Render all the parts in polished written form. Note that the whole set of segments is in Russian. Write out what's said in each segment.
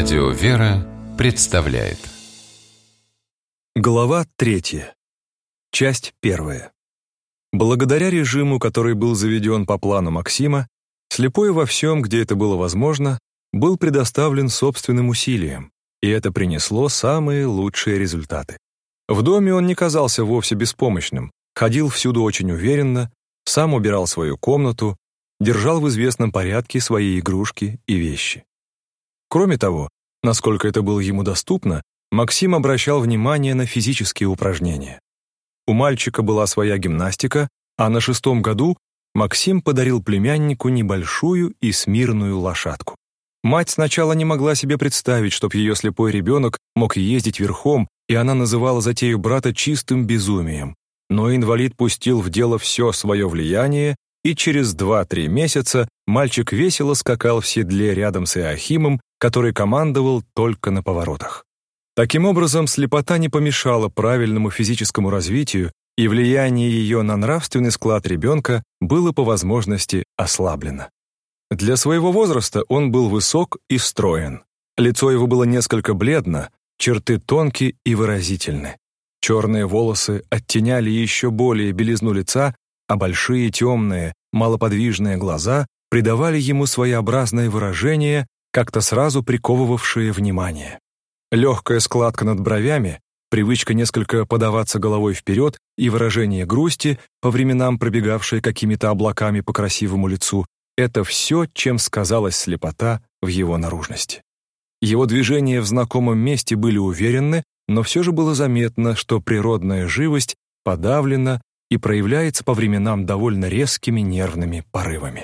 Радио «Вера» представляет. Глава 3. Часть 1. Благодаря режиму, который был заведен по плану Максима, слепой во всем, где это было возможно, был предоставлен собственным усилиям, и это принесло самые лучшие результаты. В доме он не казался вовсе беспомощным, ходил всюду очень уверенно, сам убирал свою комнату, держал в известном порядке свои игрушки и вещи. Кроме того, насколько это было ему доступно, Максим обращал внимание на физические упражнения. У мальчика была своя гимнастика, а на 6-м году Максим подарил племяннику небольшую и смирную лошадку. Мать сначала не могла себе представить, чтоб ее слепой ребенок мог ездить верхом, и она называла затею брата чистым безумием. Но инвалид пустил в дело все свое влияние, и через 2-3 месяца мальчик весело скакал в седле рядом с Иоахимом, который командовал только на поворотах. Таким образом, слепота не помешала правильному физическому развитию, и влияние ее на нравственный склад ребенка было по возможности ослаблено. Для своего возраста он был высок и строен. Лицо его было несколько бледно, черты тонкие и выразительны. Черные волосы оттеняли еще более белизну лица, а большие темные, малоподвижные глаза придавали ему своеобразное выражение, как-то сразу приковывавшее внимание. Легкая складка над бровями, привычка несколько подаваться головой вперед и выражение грусти, по временам пробегавшее какими-то облаками по красивому лицу — это все, чем сказалась слепота в его наружности. Его движения в знакомом месте были уверенны, но все же было заметно, что природная живость подавлена и проявляется по временам довольно резкими нервными порывами.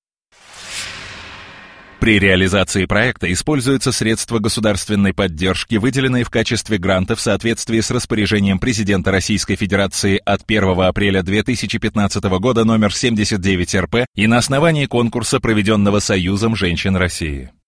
При реализации проекта используются средства государственной поддержки, выделенные в качестве гранта в соответствии с распоряжением президента Российской Федерации от 1 апреля 2015 года номер 79 РП и на основании конкурса, проведенного Союзом женщин России.